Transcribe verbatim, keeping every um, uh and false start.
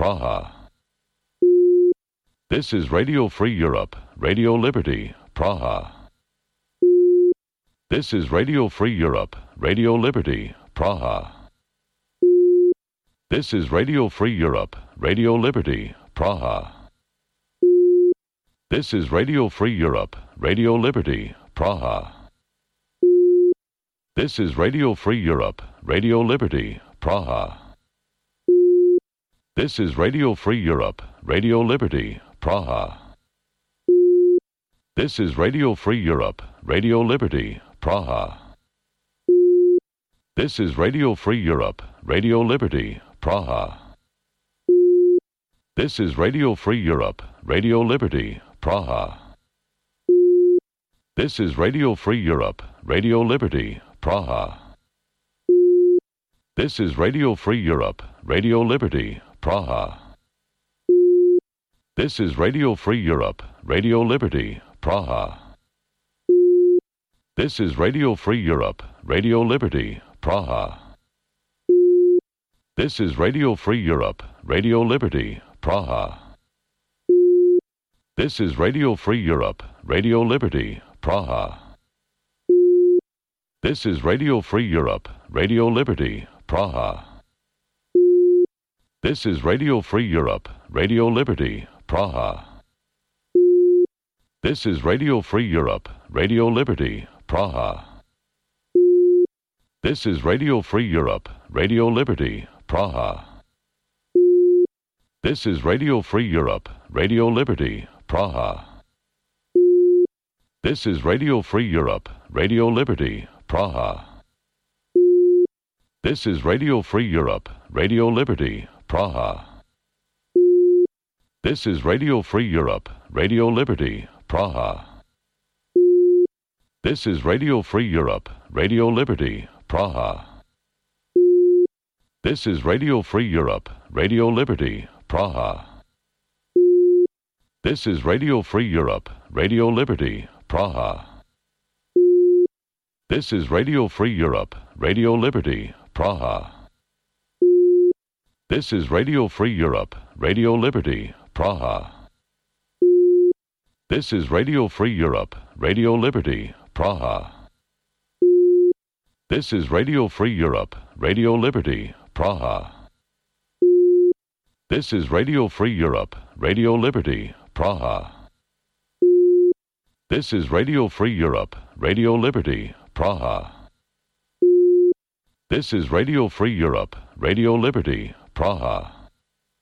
Praha. This is Radio Free Europe, Radio Liberty, Praha. This is Radio Free Europe, Radio Liberty, Praha. This is Radio Free Europe, Radio Liberty, Praha. This is Radio Free Europe, Radio Liberty, Praha. This is Radio Free Europe, Radio Liberty, Praha. This is Radio Free Europe, Radio Liberty, Praha. This is Radio Free Europe, Radio Liberty, Praha. This is Radio Free Europe, Radio Liberty, Praha. This is Radio Free Europe, Radio Liberty, Praha. This is Radio Free Europe, Radio Liberty, Praha. This is Radio Free Europe, Radio Liberty, Praha. This is Radio Free Europe, Radio Liberty, Praha. This is Radio Free Europe, Radio Liberty, Praha. This is Radio Free Europe, Radio Liberty, Praha. This is Radio Free Europe, Radio Liberty, Praha. This is Radio Free Europe, Radio Liberty, Praha. This is Radio Free Europe, Radio Liberty, Praha. This is Radio Free Europe, Radio Liberty, Praha. This is Radio Free Europe, Radio Liberty, Praha. This is Radio Free Europe, Radio Liberty, Praha. This is Radio Free Europe, Radio Liberty, Praha. This is Radio Free Europe, Radio Liberty, Praha. This is Radio Free Europe, Radio Liberty, Praha. This is Radio Free Europe, Radio Liberty, Praha. This is Radio Free Europe, Radio Liberty, Praha. This is Radio Free Europe, Radio Liberty, Praha. This is Radio Free Europe, Radio Liberty, Praha. This is Radio Free Europe, Radio Liberty, Praha. This is Radio Free Europe, Radio Liberty, Praha. This is Radio Free Europe, Radio Liberty, Praha. This is Radio Free Europe, Radio Liberty, Praha. This is Radio Free Europe, Radio Liberty, Praha. This is Radio Free Europe, Radio Liberty, Praha.